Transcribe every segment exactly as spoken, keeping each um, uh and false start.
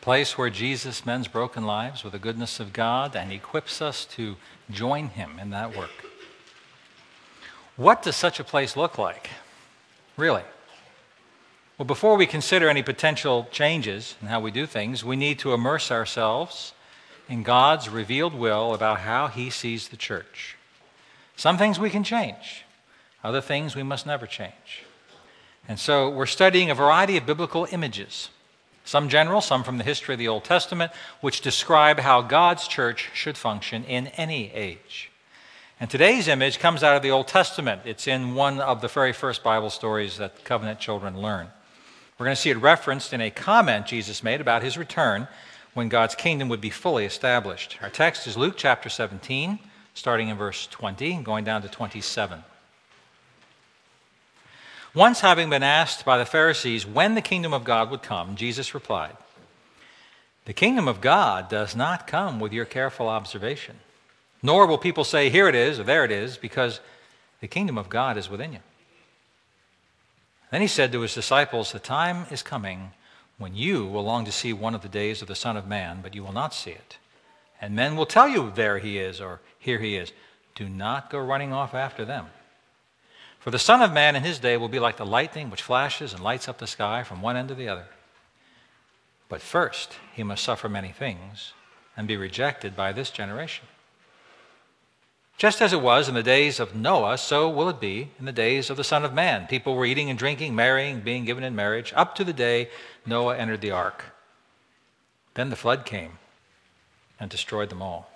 place where Jesus mends broken lives with the goodness of God and equips us to join him in that work. What does such a place look like, really? Well, before we consider any potential changes in how we do things, we need to immerse ourselves in God's revealed will about how he sees the church. Some things we can change. Other things we must never change. And so we're studying a variety of biblical images, some general, some from the history of the Old Testament, which describe how God's church should function in any age. And today's image comes out of the Old Testament. It's in one of the very first Bible stories that covenant children learn. We're going to see it referenced in a comment Jesus made about his return when God's kingdom would be fully established. Our text is Luke chapter seventeen, starting in verse twenty, going down to twenty-seven. Once having been asked by the Pharisees when the kingdom of God would come, Jesus replied, "The kingdom of God does not come with your careful observation, nor will people say, 'Here it is,' or 'There it is,' because the kingdom of God is within you." Then he said to his disciples, "The time is coming when you will long to see one of the days of the Son of Man, but you will not see it. And men will tell you, 'There he is,' or 'Here he is.' Do not go running off after them. For the Son of Man in his day will be like the lightning which flashes and lights up the sky from one end to the other. But first he must suffer many things and be rejected by this generation. Just as it was in the days of Noah, so will it be in the days of the Son of Man. People were eating and drinking, marrying, being given in marriage, up to the day Noah entered the ark. Then the flood came and destroyed them all."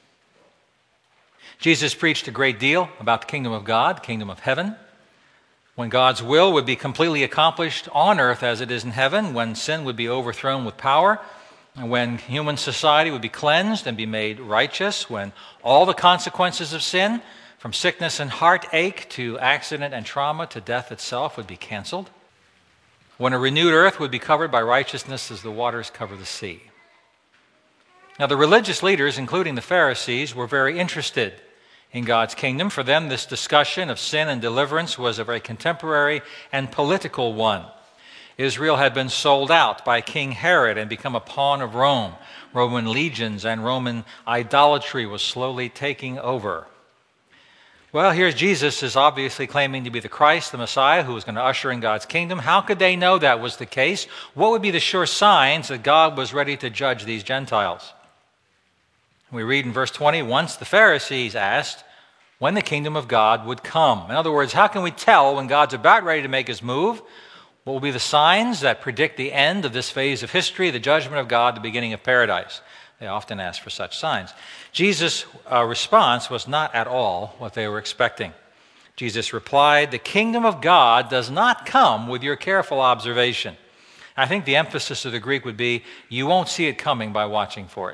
Jesus preached a great deal about the kingdom of God, the kingdom of heaven, when God's will would be completely accomplished on earth as it is in heaven, when sin would be overthrown with power, and when human society would be cleansed and be made righteous, when all the consequences of sin, from sickness and heartache to accident and trauma to death itself, would be canceled, when a renewed earth would be covered by righteousness as the waters cover the sea. Now, the religious leaders, including the Pharisees, were very interested in God's kingdom. For them, this discussion of sin and deliverance was a very contemporary and political one. Israel had been sold out by King Herod and become a pawn of Rome. Roman legions and Roman idolatry was slowly taking over. Well, here's Jesus is obviously claiming to be the Christ, the Messiah, who was going to usher in God's kingdom. How could they know that was the case? What would be the sure signs that God was ready to judge these Gentiles? We read in verse twenty, once the Pharisees asked when the kingdom of God would come. In other words, how can we tell when God's about ready to make his move? What will be the signs that predict the end of this phase of history, the judgment of God, the beginning of paradise? They often ask for such signs. Jesus' uh, response was not at all what they were expecting. Jesus replied, "The kingdom of God does not come with your careful observation." I think the emphasis of the Greek would be, you won't see it coming by watching for it.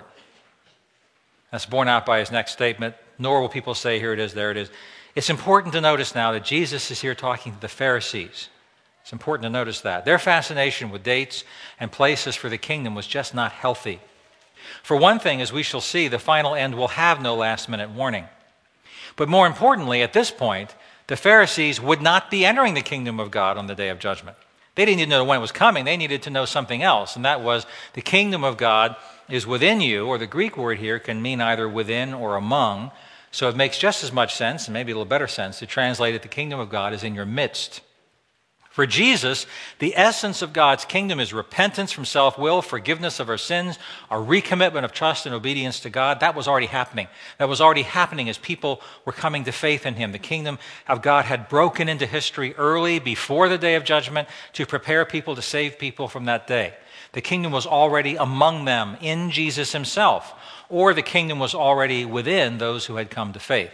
That's borne out by his next statement, nor will people say, "Here it is, there it is." It's important to notice now that Jesus is here talking to the Pharisees. It's important to notice that. Their fascination with dates and places for the kingdom was just not healthy. For one thing, as we shall see, the final end will have no last-minute warning. But more importantly, at this point, the Pharisees would not be entering the kingdom of God on the day of judgment. They didn't need to know when it was coming. They needed to know something else, and that was the kingdom of God is within you, or the Greek word here can mean either within or among. So it makes just as much sense, and maybe a little better sense, to translate it, the kingdom of God is in your midst. For Jesus, the essence of God's kingdom is repentance from self-will, forgiveness of our sins, a recommitment of trust and obedience to God. That was already happening. That was already happening as people were coming to faith in him. The kingdom of God had broken into history early, before the day of judgment, to prepare people to save people from that day. The kingdom was already among them in Jesus himself, or the kingdom was already within those who had come to faith.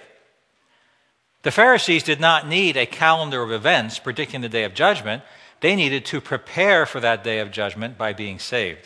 The Pharisees did not need a calendar of events predicting the day of judgment. They needed to prepare for that day of judgment by being saved.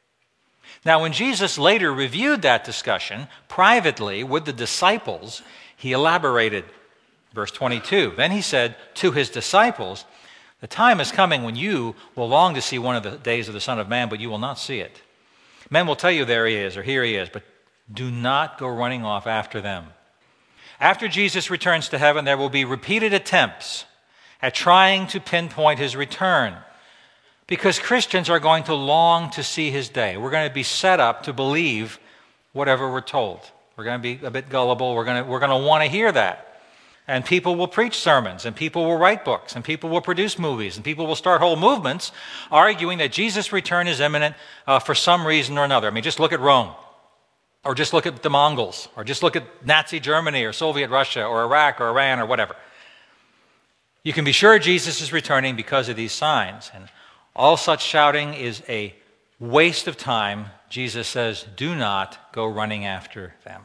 Now, when Jesus later reviewed that discussion privately with the disciples, he elaborated. Verse twenty-two, then he said to his disciples, "The time is coming when you will long to see one of the days of the Son of Man, but you will not see it. Men will tell you, 'There he is,' or 'Here he is,' but do not go running off after them." After Jesus returns to heaven, there will be repeated attempts at trying to pinpoint his return. Because Christians are going to long to see his day. We're going to be set up to believe whatever we're told. We're going to be a bit gullible. We're going to, we're going to want to hear that. And people will preach sermons, and people will write books, and people will produce movies, and people will start whole movements arguing that Jesus' return is imminent uh, for some reason or another. I mean, just look at Rome, or just look at the Mongols, or just look at Nazi Germany, or Soviet Russia, or Iraq, or Iran, or whatever. You can be sure Jesus is returning because of these signs. And all such shouting is a waste of time. Jesus says, do not go running after them.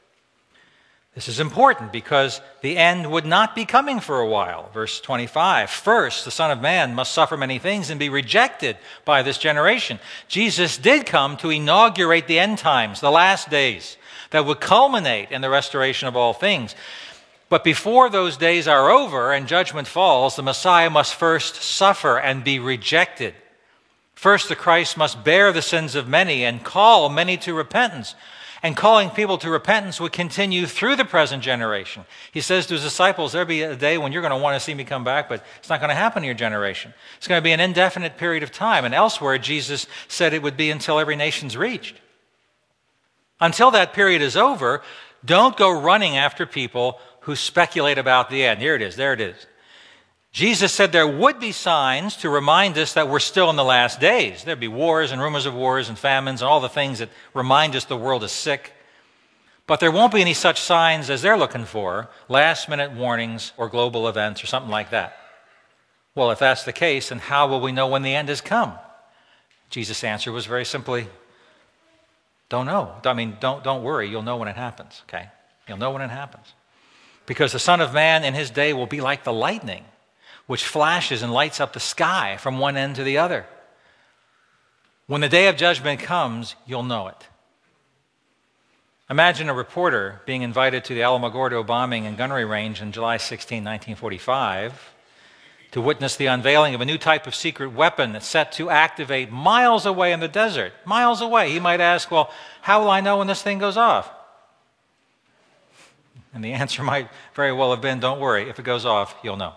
This is important because the end would not be coming for a while. Verse twenty-five, first, the Son of Man must suffer many things and be rejected by this generation. Jesus did come to inaugurate the end times, the last days, that would culminate in the restoration of all things. But before those days are over and judgment falls, the Messiah must first suffer and be rejected. First, the Christ must bear the sins of many and call many to repentance. And calling people to repentance would continue through the present generation. He says to his disciples, there'll be a day when you're going to want to see me come back, but it's not going to happen in your generation. It's going to be an indefinite period of time. And elsewhere, Jesus said it would be until every nation's reached. Until that period is over, don't go running after people who speculate about the end. Here it is, there it is. Jesus said there would be signs to remind us that we're still in the last days. There'd be wars and rumors of wars and famines and all the things that remind us the world is sick. But there won't be any such signs as they're looking for, last-minute warnings or global events or something like that. Well, if that's the case, then how will we know when the end has come? Jesus' answer was very simply, don't know. I mean, don't, don't worry. You'll know when it happens, okay? You'll know when it happens. Because the Son of Man in his day will be like the lightning, which flashes and lights up the sky from one end to the other. When the day of judgment comes, you'll know it. Imagine a reporter being invited to the Alamogordo bombing and gunnery range on July sixteenth, nineteen forty-five, to witness the unveiling of a new type of secret weapon that's set to activate miles away in the desert. Miles away. He might ask, well, how will I know when this thing goes off? And the answer might very well have been, don't worry, if it goes off, you'll know.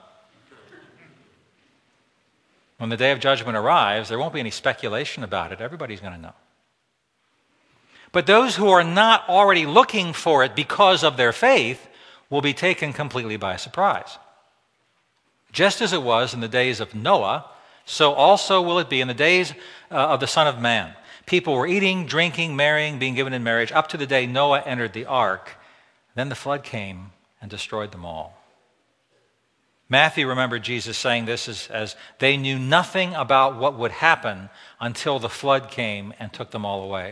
When the day of judgment arrives, there won't be any speculation about it. Everybody's going to know. But those who are not already looking for it because of their faith will be taken completely by surprise. Just as it was in the days of Noah, so also will it be in the days uh, of the Son of Man. People were eating, drinking, marrying, being given in marriage up to the day Noah entered the ark. Then the flood came and destroyed them all. Matthew remembered Jesus saying this as, as they knew nothing about what would happen until the flood came and took them all away.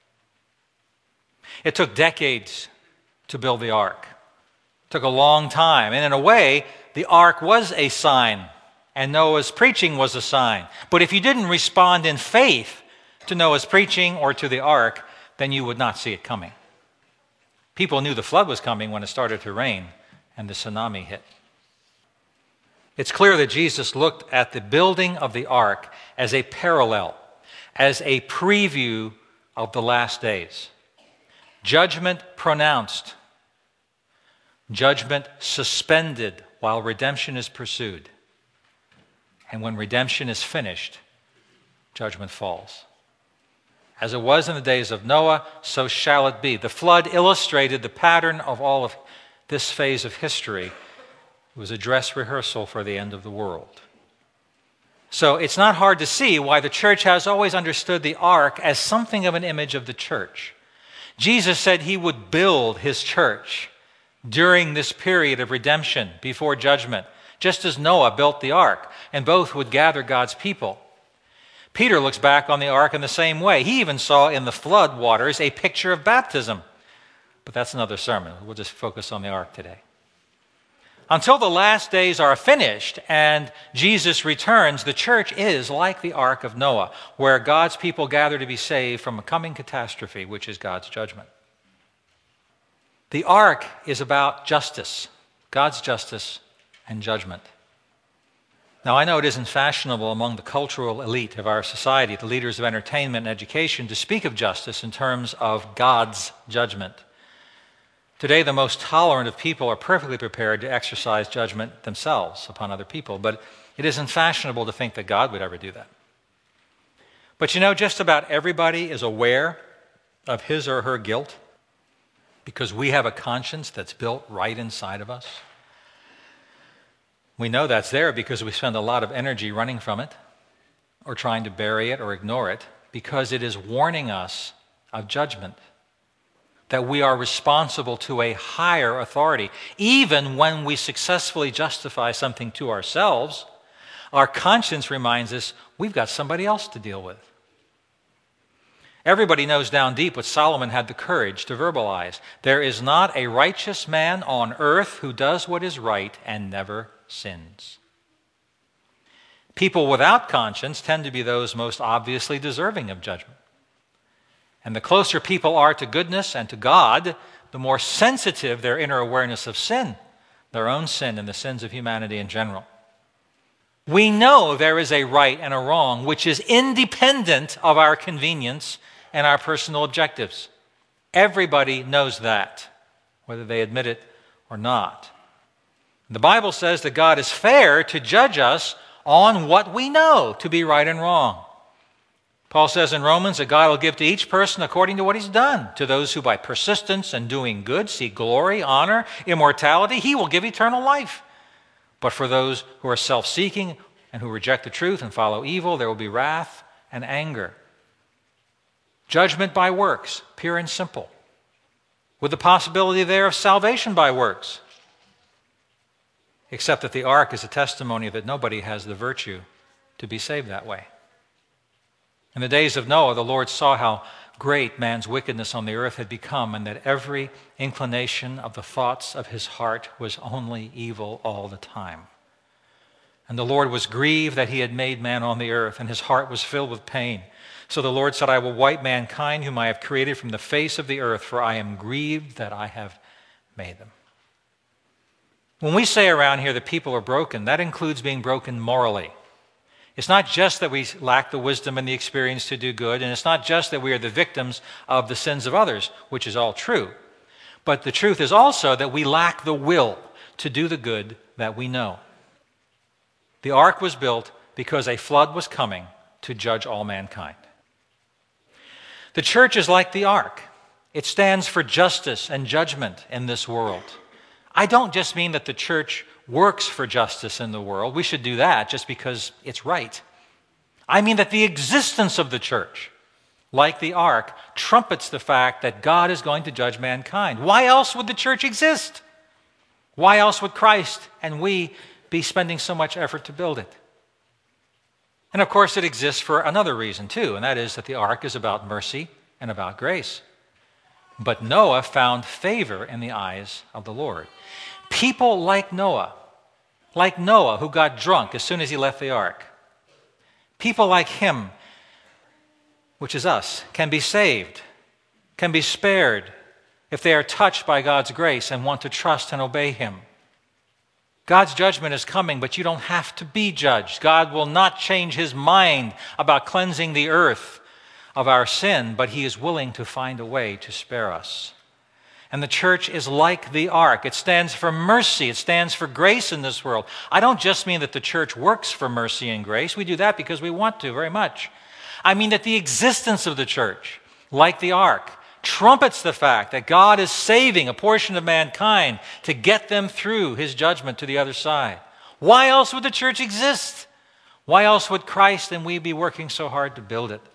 It took decades to build the ark. It took a long time. And in a way, the ark was a sign, and Noah's preaching was a sign. But if you didn't respond in faith to Noah's preaching or to the ark, then you would not see it coming. People knew the flood was coming when it started to rain and the tsunami hit. It's clear that Jesus looked at the building of the ark as a parallel, as a preview of the last days. Judgment pronounced, judgment suspended while redemption is pursued. And when redemption is finished, judgment falls. As it was in the days of Noah, so shall it be. The flood illustrated the pattern of all of this phase of history. It was a dress rehearsal for the end of the world. So it's not hard to see why the church has always understood the ark as something of an image of the church. Jesus said he would build his church during this period of redemption before judgment, just as Noah built the ark, and both would gather God's people. Peter looks back on the ark in the same way. He even saw in the flood waters a picture of baptism. But that's another sermon. We'll just focus on the ark today. Until the last days are finished and Jesus returns, the church is like the ark of Noah, where God's people gather to be saved from a coming catastrophe, which is God's judgment. The ark is about justice, God's justice and judgment. Now, I know it isn't fashionable among the cultural elite of our society, the leaders of entertainment and education, to speak of justice in terms of God's judgment. Today, the most tolerant of people are perfectly prepared to exercise judgment themselves upon other people, but it isn't fashionable to think that God would ever do that. But you know, just about everybody is aware of his or her guilt because we have a conscience that's built right inside of us. We know that's there because we spend a lot of energy running from it or trying to bury it or ignore it because it is warning us of judgment, that we are responsible to a higher authority. Even when we successfully justify something to ourselves, our conscience reminds us we've got somebody else to deal with. Everybody knows down deep what Solomon had the courage to verbalize. There is not a righteous man on earth who does what is right and never sins. People without conscience tend to be those most obviously deserving of judgment. And the closer people are to goodness and to God, the more sensitive their inner awareness of sin, their own sin and the sins of humanity in general. We know there is a right and a wrong which is independent of our convenience and our personal objectives. Everybody knows that, whether they admit it or not. The Bible says that God is fair to judge us on what we know to be right and wrong. Paul says in Romans that God will give to each person according to what he's done. To those who by persistence and doing good seek glory, honor, immortality, he will give eternal life. But for those who are self-seeking and who reject the truth and follow evil, there will be wrath and anger. Judgment by works, pure and simple, with the possibility there of salvation by works. Except that the ark is a testimony that nobody has the virtue to be saved that way. In the days of Noah, the Lord saw how great man's wickedness on the earth had become, and that every inclination of the thoughts of his heart was only evil all the time. And the Lord was grieved that he had made man on the earth, and his heart was filled with pain. So the Lord said, I will wipe mankind whom I have created from the face of the earth, for I am grieved that I have made them. When we say around here that people are broken, that includes being broken morally. It's not just that we lack the wisdom and the experience to do good, and it's not just that we are the victims of the sins of others, which is all true. But the truth is also that we lack the will to do the good that we know. The ark was built because a flood was coming to judge all mankind. The church is like the ark. It stands for justice and judgment in this world. I don't just mean that the church works for justice in the world. We should do that just because it's right. I mean that the existence of the church, like the ark, trumpets the fact that God is going to judge mankind. Why else would the church exist? Why else would Christ and we be spending so much effort to build it? And of course it exists for another reason too, and that is that the ark is about mercy and about grace. But Noah found favor in the eyes of the Lord. People like Noah, like Noah who got drunk as soon as he left the ark, people like him, which is us, can be saved, can be spared if they are touched by God's grace and want to trust and obey him. God's judgment is coming, but you don't have to be judged. God will not change his mind about cleansing the earth of our sin, but he is willing to find a way to spare us. And the church is like the ark. It stands for mercy. It stands for grace in this world. I don't just mean that the church works for mercy and grace. We do that because we want to very much. I mean that the existence of the church, like the ark, trumpets the fact that God is saving a portion of mankind to get them through his judgment to the other side. Why else would the church exist? Why else would Christ and we be working so hard to build it?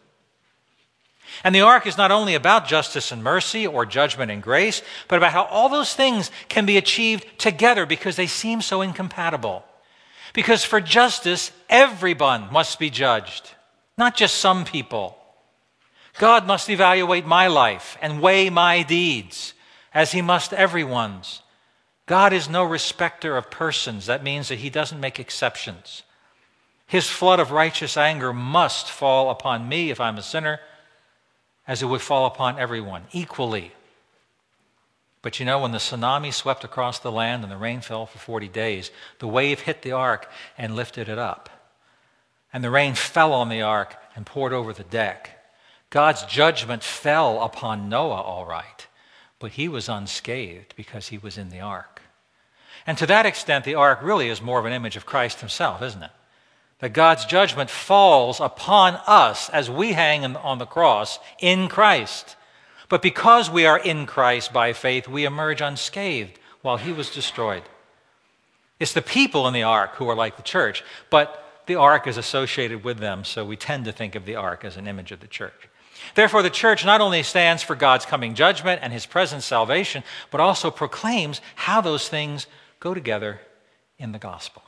And the ark is not only about justice and mercy or judgment and grace, but about how all those things can be achieved together because they seem so incompatible. Because for justice, everyone must be judged, not just some people. God must evaluate my life and weigh my deeds, as he must everyone's. God is no respecter of persons. That means that he doesn't make exceptions. His flood of righteous anger must fall upon me if I'm a sinner, as it would fall upon everyone equally. But you know, when the tsunami swept across the land and the rain fell for forty days, the wave hit the ark and lifted it up. And the rain fell on the ark and poured over the deck. God's judgment fell upon Noah, all right, but he was unscathed because he was in the ark. And to that extent, the ark really is more of an image of Christ himself, isn't it? that God's judgment falls upon us as we hang on the cross in Christ. But because we are in Christ by faith, we emerge unscathed while he was destroyed. It's the people in the ark who are like the church, but the ark is associated with them, so we tend to think of the ark as an image of the church. Therefore, the church not only stands for God's coming judgment and his present salvation, but also proclaims how those things go together in the gospel.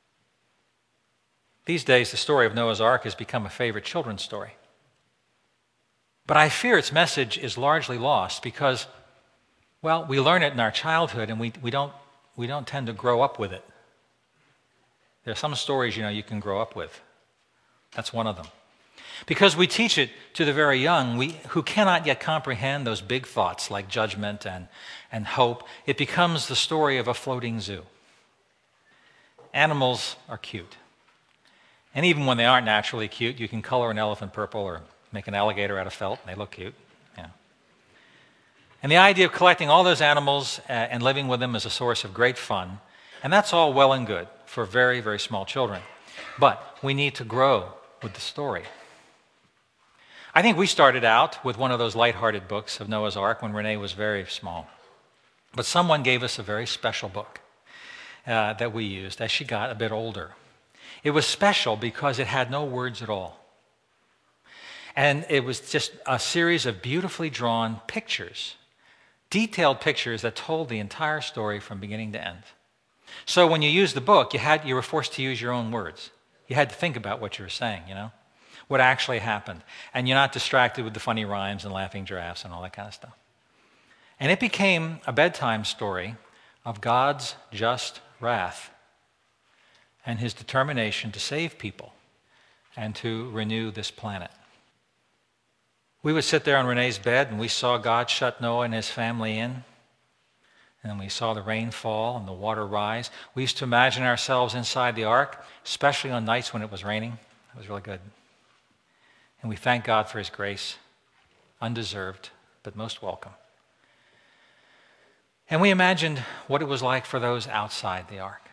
These days, the story of Noah's Ark has become a favorite children's story. But I fear its message is largely lost because, well, we learn it in our childhood and we, we, don't, we don't tend to grow up with it. There are some stories, you know, you can grow up with. That's one of them. Because we teach it to the very young we, who cannot yet comprehend those big thoughts like judgment and, and hope, it becomes the story of a floating zoo. Animals are cute. And even when they aren't naturally cute, you can color an elephant purple or make an alligator out of felt, and they look cute. Yeah. And the idea of collecting all those animals uh, and living with them is a source of great fun, and that's all well and good for very, very small children. But we need to grow with the story. I think we started out with one of those lighthearted books of Noah's Ark when Renee was very small. But someone gave us a very special book uh, that we used as she got a bit older. It was special because it had no words at all. And it was just a series of beautifully drawn pictures, detailed pictures that told the entire story from beginning to end. So when you used the book, you had you were forced to use your own words. You had to think about what you were saying, you know, what actually happened. And you're not distracted with the funny rhymes and laughing giraffes and all that kind of stuff. And it became a bedtime story of God's just wrath and his determination to save people and to renew this planet. We would sit there on Renee's bed and we saw God shut Noah and his family in. And we saw the rain fall and the water rise. We used to imagine ourselves inside the ark, especially on nights when it was raining. It was really good. And we thank God for his grace, undeserved, but most welcome. And we imagined what it was like for those outside the ark.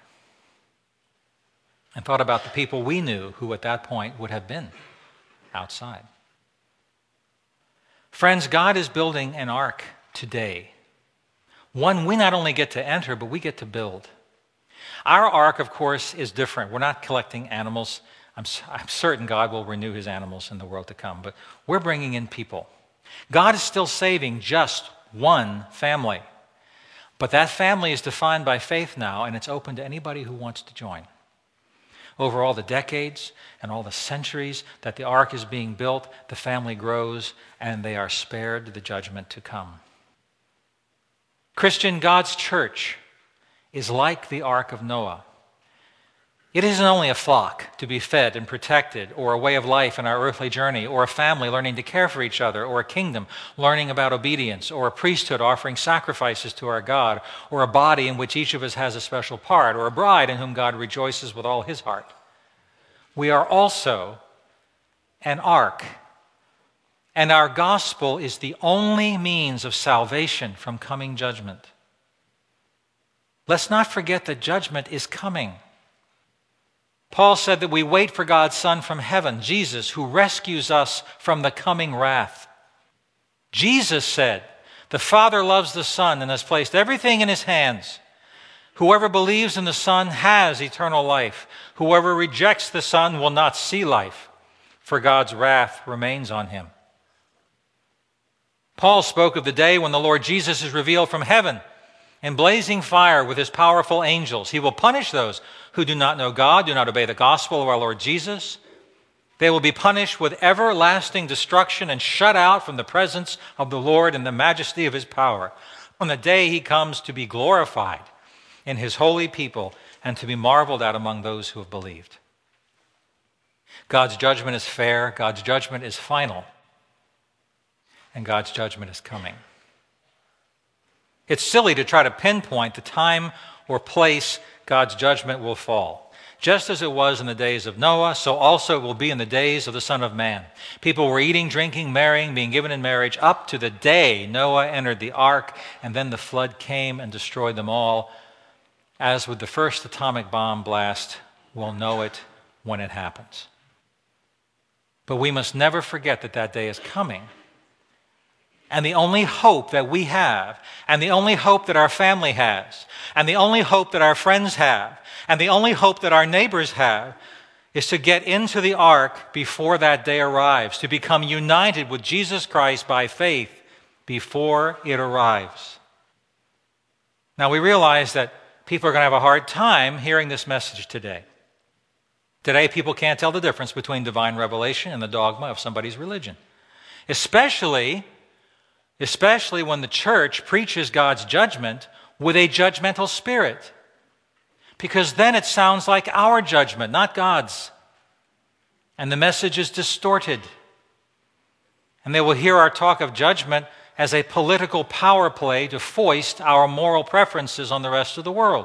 And thought about the people we knew who at that point would have been outside. Friends, God is building an ark today. One we not only get to enter, but we get to build. Our ark, of course, is different. We're not collecting animals. I'm, I'm certain God will renew his animals in the world to come, but we're bringing in people. God is still saving just one family. But that family is defined by faith now, and it's open to anybody who wants to join. Over all the decades and all the centuries that the ark is being built, the family grows and they are spared the judgment to come. Christian, God's church is like the ark of Noah. It isn't only a flock to be fed and protected, or a way of life in our earthly journey, or a family learning to care for each other, or a kingdom learning about obedience, or a priesthood offering sacrifices to our God, or a body in which each of us has a special part, or a bride in whom God rejoices with all his heart. We are also an ark, and our gospel is the only means of salvation from coming judgment. Let's not forget that judgment is coming. Paul said that we wait for God's Son from heaven, Jesus, who rescues us from the coming wrath. Jesus said, "The Father loves the Son and has placed everything in his hands. Whoever believes in the Son has eternal life. Whoever rejects the Son will not see life, for God's wrath remains on him." Paul spoke of the day when the Lord Jesus is revealed from heaven in blazing fire with his powerful angels. He will punish those who do not know God, do not obey the gospel of our Lord Jesus. They will be punished with everlasting destruction and shut out from the presence of the Lord and the majesty of his power on the day he comes to be glorified in his holy people and to be marveled at among those who have believed. God's judgment is fair, God's judgment is final, and God's judgment is coming. It's silly to try to pinpoint the time or place God's judgment will fall. Just as it was in the days of Noah, so also it will be in the days of the Son of Man. People were eating, drinking, marrying, being given in marriage up to the day Noah entered the ark, and then the flood came and destroyed them all. As with the first atomic bomb blast, we'll know it when it happens. But we must never forget that that day is coming. And the only hope that we have, and the only hope that our family has, and the only hope that our friends have, and the only hope that our neighbors have, is to get into the ark before that day arrives, to become united with Jesus Christ by faith before it arrives. Now we realize that people are going to have a hard time hearing this message today. Today people can't tell the difference between divine revelation and the dogma of somebody's religion. Especially, especially when the church preaches God's judgment with a judgmental spirit. Because then it sounds like our judgment, not God's. And the message is distorted. And they will hear our talk of judgment as a political power play to foist our moral preferences on the rest of the world.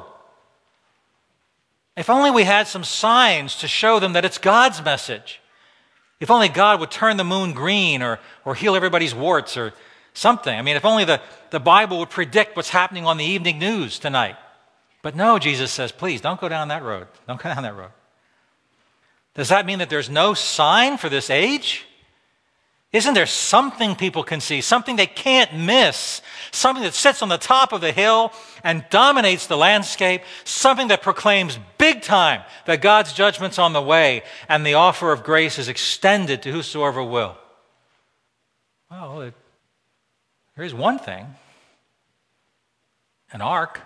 If only we had some signs to show them that it's God's message. If only God would turn the moon green or, or heal everybody's warts or something. I mean, if only the, the Bible would predict what's happening on the evening news tonight. But no, Jesus says, please, don't go down that road. Don't go down that road. Does that mean that there's no sign for this age? Isn't there something people can see, something they can't miss, something that sits on the top of the hill and dominates the landscape, something that proclaims big time that God's judgment's on the way and the offer of grace is extended to whosoever will? Well, it, there is one thing, an ark.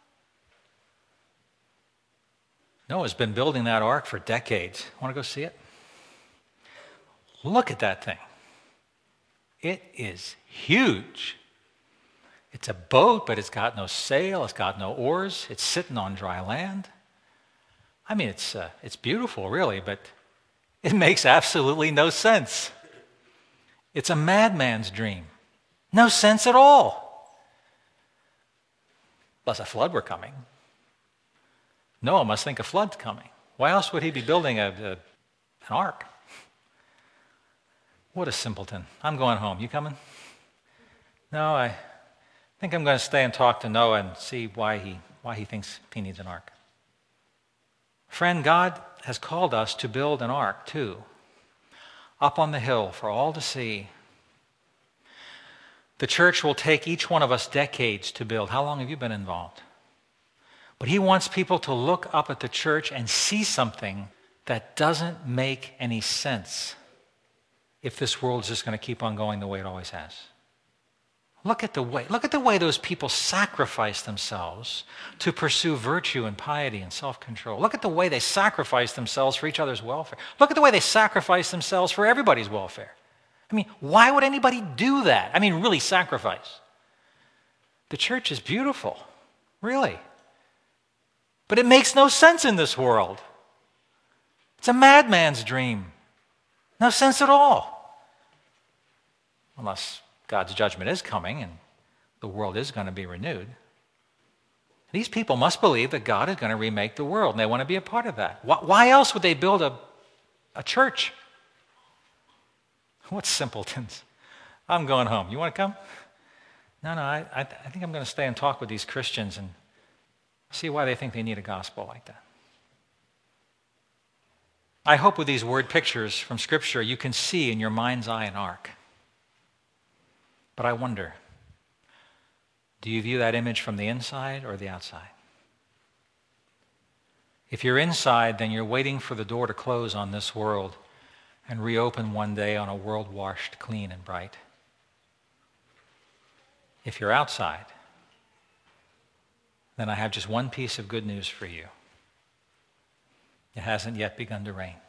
Noah's been building that ark for decades. Want to go see it? Look at that thing. It is huge. It's a boat, but it's got no sail, it's got no oars, it's sitting on dry land. I mean, it's, uh, it's beautiful, really, but it makes absolutely no sense. It's a madman's dream. No sense at all. Unless a flood were coming. Noah must think a flood's coming. Why else would he be building a, a, an ark? What a simpleton. I'm going home. You coming? No, I think I'm going to stay and talk to Noah and see why he, why he thinks he needs an ark. Friend, God has called us to build an ark too, up on the hill for all to see. The church will take each one of us decades to build. How long have you been involved? But he wants people to look up at the church and see something that doesn't make any sense if this world is just going to keep on going the way it always has. Look at the way, look at the way those people sacrifice themselves to pursue virtue and piety and self-control. Look at the way they sacrifice themselves for each other's welfare. Look at the way they sacrifice themselves for everybody's welfare. I mean, why would anybody do that? I mean, really sacrifice. The church is beautiful, really. But it makes no sense in this world. It's a madman's dream. No sense at all. Unless God's judgment is coming and the world is going to be renewed. These people must believe that God is going to remake the world, and they want to be a part of that. Why else would they build a, a church? What simpletons. I'm going home. You want to come? No, no, I, I, I think I'm going to stay and talk with these Christians and see why they think they need a gospel like that. I hope with these word pictures from Scripture you can see in your mind's eye an ark. But I wonder, do you view that image from the inside or the outside? If you're inside, then you're waiting for the door to close on this world and reopen one day on a world washed clean and bright. If you're outside, then I have just one piece of good news for you. It hasn't yet begun to rain.